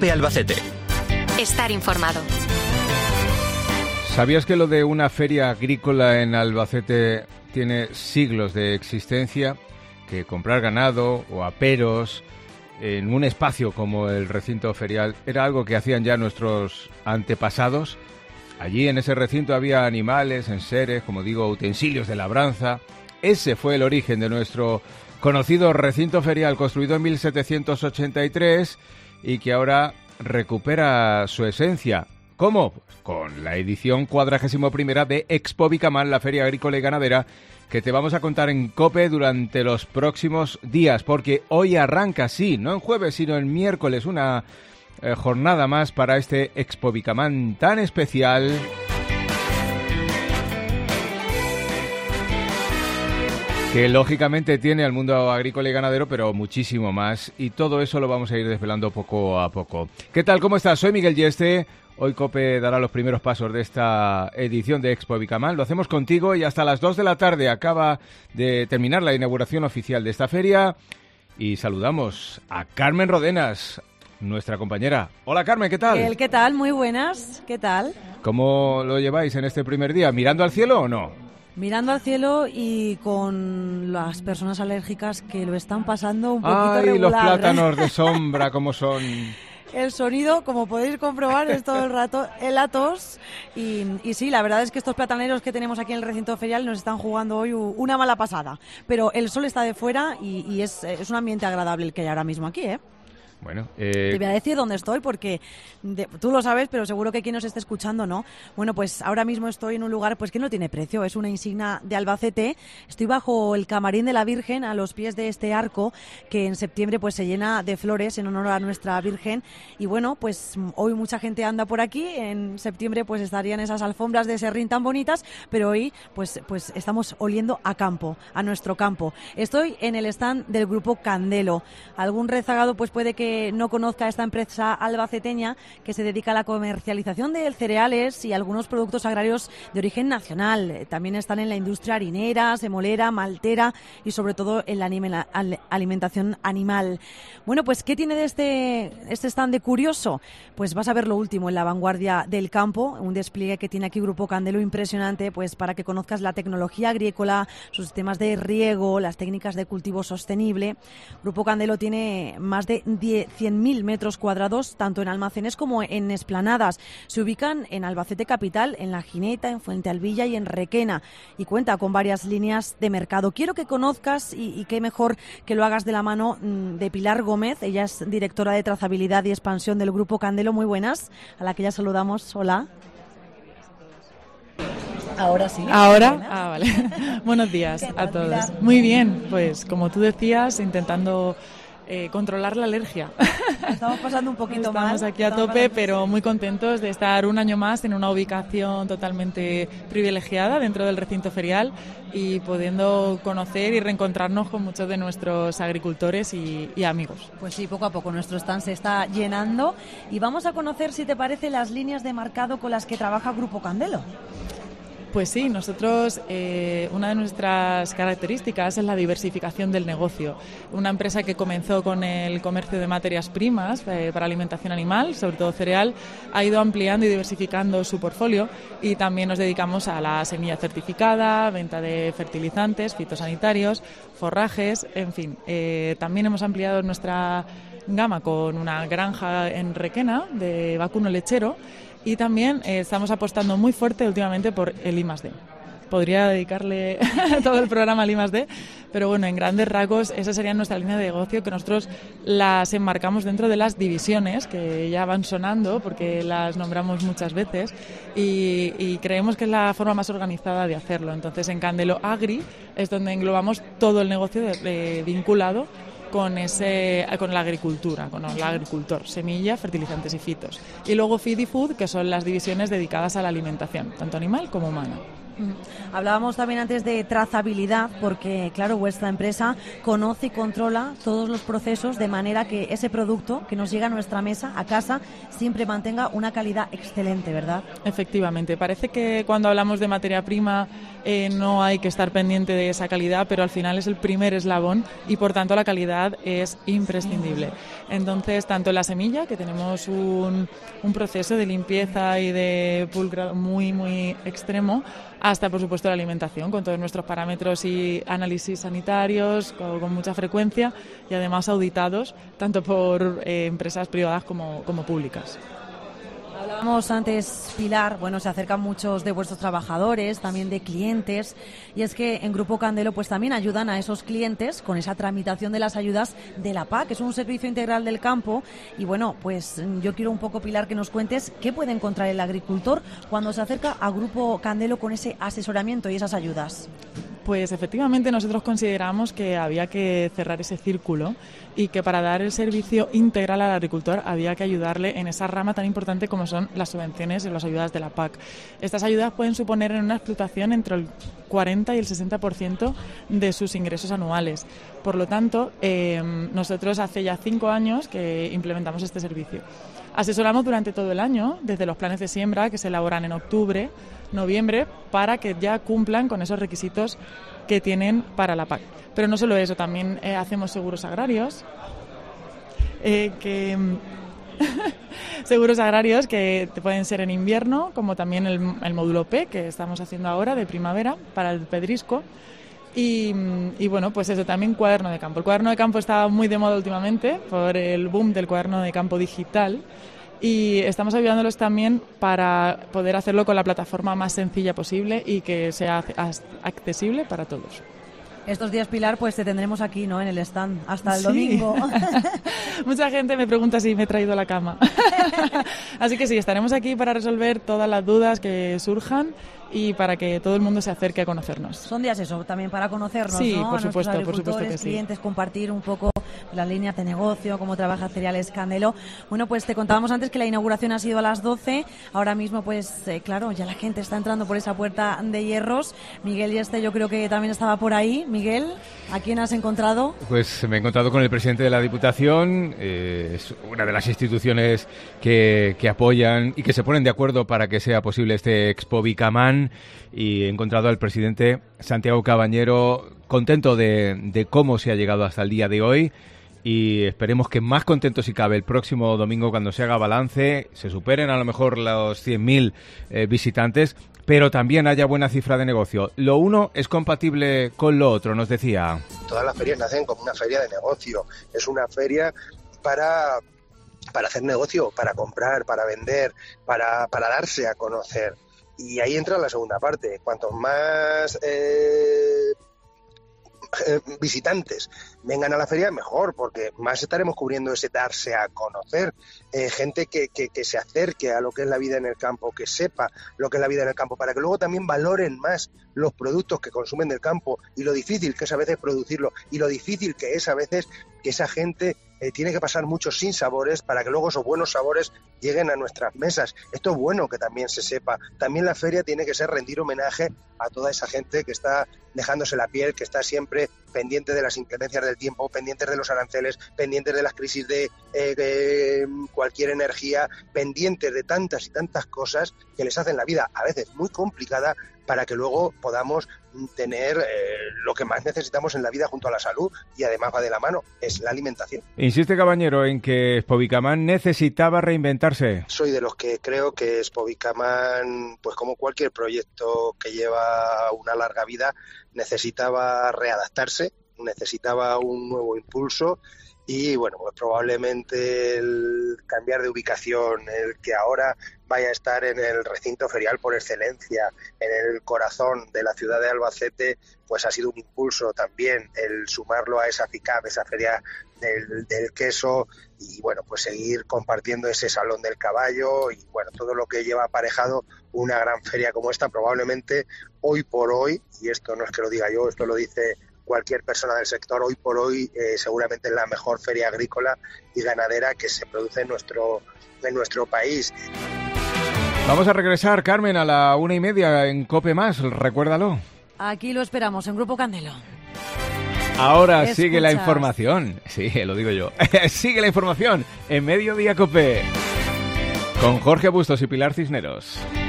COPE Albacete. Estar informado. ¿Sabías que lo de una feria agrícola en Albacete tiene siglos de existencia? Que comprar ganado o aperos en un espacio como el recinto ferial era algo que hacían ya nuestros antepasados. Allí en ese recinto había animales, enseres, como digo, utensilios de labranza. Ese fue el origen de nuestro conocido recinto ferial, construido en 1783 y que ahora recupera su esencia. ¿Cómo? Pues con la edición 41ª de Expo Bicamán, la feria agrícola y ganadera, que te vamos a contar en COPE durante los próximos días, porque hoy arranca, sí, no en jueves, sino en miércoles, una jornada más para este Expo Bicamán tan especial, que lógicamente tiene al mundo agrícola y ganadero, pero muchísimo más, y todo eso lo vamos a ir desvelando poco a poco. ¿Qué tal? ¿Cómo estás? Soy Miguel Yeste. Hoy COPE dará los primeros pasos de esta edición de Expo Bicamán. Lo hacemos contigo y hasta las 2 de la tarde acaba de terminar la inauguración oficial de esta feria. Y saludamos a Carmen Rodenas, nuestra compañera. Hola Carmen, ¿qué tal? ¿Qué tal? Muy buenas, ¿qué tal? ¿Cómo lo lleváis en este primer día? ¿Mirando al cielo o no? Mirando al cielo y con las personas alérgicas que lo están pasando un poquito regular. ¡Ay, los plátanos de sombra, cómo son! El sonido, como podéis comprobar, es todo el rato el tos. Y sí, la verdad es que estos plataneros que tenemos aquí en el recinto ferial nos están jugando hoy una mala pasada. Pero el sol está de fuera y es un ambiente agradable el que hay ahora mismo aquí, ¿eh? Bueno, te voy a decir dónde estoy porque tú lo sabes, pero seguro que quien nos esté escuchando no. Bueno, pues ahora mismo estoy en un lugar pues que no tiene precio, es una insignia de Albacete. Estoy bajo el camarín de la Virgen, a los pies de este arco que en septiembre pues se llena de flores en honor a nuestra Virgen. Y bueno, pues hoy mucha gente anda por aquí. En septiembre pues estarían esas alfombras de serrín tan bonitas, pero hoy pues estamos oliendo a campo, a nuestro campo. Estoy en el stand del grupo Candelo. Algún rezagado pues puede que no conozca esta empresa albaceteña que se dedica a la comercialización de cereales y algunos productos agrarios de origen nacional. También están en la industria harinera, semolera, maltera y sobre todo en la alimentación animal. Bueno, pues ¿qué tiene de este stand de curioso? Pues vas a ver lo último en la vanguardia del campo, un despliegue que tiene aquí Grupo Candelo impresionante, pues para que conozcas la tecnología agrícola, sus sistemas de riego, las técnicas de cultivo sostenible. Grupo Candelo tiene más de 100.000 metros cuadrados, tanto en almacenes como en esplanadas. Se ubican en Albacete capital, en La Gineta, en Fuentealbilla y en Requena, y cuenta con varias líneas de mercado. Quiero que conozcas, y qué mejor que lo hagas de la mano de Pilar Gómez. Ella es directora de trazabilidad y expansión del Grupo Candelo. Muy buenas, a la que ya saludamos. Hola. Ahora sí. Ahora, vale. Buenos días a todos. Pilar? Muy bien, pues como tú decías, intentando controlar la alergia. Estamos pasando un poquito mal. Estamos aquí a tope, pero muy contentos de estar un año más en una ubicación totalmente privilegiada dentro del recinto ferial y pudiendo conocer y reencontrarnos con muchos de nuestros agricultores y amigos. Pues sí, poco a poco nuestro stand se está llenando y vamos a conocer, si te parece, las líneas de mercado con las que trabaja Grupo Candelo. Pues sí, nosotros, una de nuestras características es la diversificación del negocio. Una empresa que comenzó con el comercio de materias primas para alimentación animal, sobre todo cereal, ha ido ampliando y diversificando su portfolio y también nos dedicamos a la semilla certificada, venta de fertilizantes, fitosanitarios, forrajes, en fin. También hemos ampliado nuestra gama con una granja en Requena de vacuno lechero. Y también estamos apostando muy fuerte últimamente por el I+D. Podría dedicarle todo el programa al I+D, pero bueno, en grandes rasgos esa sería nuestra línea de negocio, que nosotros las enmarcamos dentro de las divisiones que ya van sonando porque las nombramos muchas veces y creemos que es la forma más organizada de hacerlo. Entonces en Candelo Agri es donde englobamos todo el negocio vinculado con la agricultura, con el agricultor, semilla, fertilizantes y fitos. Y luego Feed y Food, que son las divisiones dedicadas a la alimentación, tanto animal como humana. Hablábamos también antes de trazabilidad, porque claro, vuestra empresa conoce y controla todos los procesos de manera que ese producto que nos llega a nuestra mesa, a casa, siempre mantenga una calidad excelente, ¿verdad? Efectivamente, parece que cuando hablamos de materia prima no hay que estar pendiente de esa calidad, pero al final es el primer eslabón y por tanto la calidad es imprescindible. Entonces, tanto en la semilla, que tenemos un proceso de limpieza y de pulcrado muy, muy extremo, hasta por supuesto la alimentación, con todos nuestros parámetros y análisis sanitarios con mucha frecuencia y además auditados tanto por empresas privadas como públicas. Hablábamos antes, Pilar, bueno, se acercan muchos de vuestros trabajadores, también de clientes, y es que en Grupo Candelo pues también ayudan a esos clientes con esa tramitación de las ayudas de la PAC, que es un servicio integral del campo, y bueno, pues yo quiero un poco, Pilar, que nos cuentes qué puede encontrar el agricultor cuando se acerca a Grupo Candelo con ese asesoramiento y esas ayudas. Pues efectivamente nosotros consideramos que había que cerrar ese círculo y que para dar el servicio integral al agricultor había que ayudarle en esa rama tan importante como son las subvenciones y las ayudas de la PAC. Estas ayudas pueden suponer en una explotación entre el 40 y el 60% de sus ingresos anuales. Por lo tanto, nosotros hace ya 5 años que implementamos este servicio. Asesoramos durante todo el año, desde los planes de siembra que se elaboran en octubre, noviembre, para que ya cumplan con esos requisitos que tienen para la PAC. Pero no solo eso, también hacemos seguros agrarios, seguros agrarios que pueden ser en invierno, como también el módulo P, que estamos haciendo ahora de primavera para el pedrisco. Y bueno, pues eso, también cuaderno de campo. El cuaderno de campo está muy de moda últimamente por el boom del cuaderno de campo digital y estamos ayudándolos también para poder hacerlo con la plataforma más sencilla posible y que sea accesible para todos. Estos días, Pilar, pues te tendremos aquí, ¿no?, en el stand hasta el domingo. Mucha gente me pregunta si me he traído la cama. Así que sí, estaremos aquí para resolver todas las dudas que surjan y para que todo el mundo se acerque a conocernos. Son días eso, también para conocernos, sí, ¿no? por A supuesto, nuestros agricultores, por supuesto que sí. Clientes, compartir un poco las líneas de negocio, cómo trabaja Cereales Candelo. Bueno, pues te contábamos antes que la inauguración ha sido a las 12. Ahora mismo, pues claro, ya la gente está entrando por esa puerta de hierros. Miguel Yeste, yo creo que también estaba por ahí. Miguel, ¿a quién has encontrado? Pues me he encontrado con el presidente de la Diputación. Es una de las instituciones que apoyan y que se ponen de acuerdo para que sea posible este Expo Bicamán. Y he encontrado al presidente Santiago Cabañero contento de cómo se ha llegado hasta el día de hoy y esperemos que más contento si cabe el próximo domingo cuando se haga balance, se superen a lo mejor los 100.000 visitantes, pero también haya buena cifra de negocio. Lo uno es compatible con lo otro, nos decía. Todas las ferias nacen como una feria de negocio, es una feria para hacer negocio, para comprar, para vender, para darse a conocer. Y ahí entra la segunda parte. Cuantos más visitantes vengan a la feria, mejor, porque más estaremos cubriendo ese darse a conocer. Gente que se acerque a lo que es la vida en el campo, que sepa lo que es la vida en el campo, para que luego también valoren más los productos que consumen del campo y lo difícil que es a veces producirlo y lo difícil que es a veces que esa gente tiene que pasar muchos sinsabores para que luego esos buenos sabores lleguen a nuestras mesas. Esto es bueno que también se sepa. También la feria tiene que ser rendir homenaje a toda esa gente que está dejándose la piel, que está siempre pendiente de las inclemencias del tiempo, pendientes de los aranceles, pendientes de las crisis de cualquier energía, pendientes de tantas y tantas cosas que les hacen la vida a veces muy complicada para que luego podamos tener lo que más necesitamos en la vida junto a la salud y además va de la mano, es la alimentación. Insiste Cabañero en que Expo Bicamán necesitaba reinventarse. Soy de los que creo que Expo Bicamán, pues como cualquier proyecto que lleva una larga vida, necesitaba readaptarse, necesitaba un nuevo impulso y bueno, pues probablemente el cambiar de ubicación, el que ahora vaya a estar en el recinto ferial por excelencia, en el corazón de la ciudad de Albacete, pues ha sido un impulso también el sumarlo a esa FICAP, esa feria del queso y bueno, pues seguir compartiendo ese salón del caballo y bueno, todo lo que lleva aparejado una gran feria como esta, probablemente hoy por hoy, y esto no es que lo diga yo, esto lo dice cualquier persona del sector, hoy por hoy seguramente es la mejor feria agrícola y ganadera que se produce en nuestro país. Vamos a regresar, Carmen, a la 1:30 en COPE+, recuérdalo. Aquí lo esperamos, en Grupo Candelo. Ahora ¿Escuchas? sigue la información. Sí, lo digo yo. Sigue la información en Mediodía COPE. Con Jorge Bustos y Pilar Cisneros.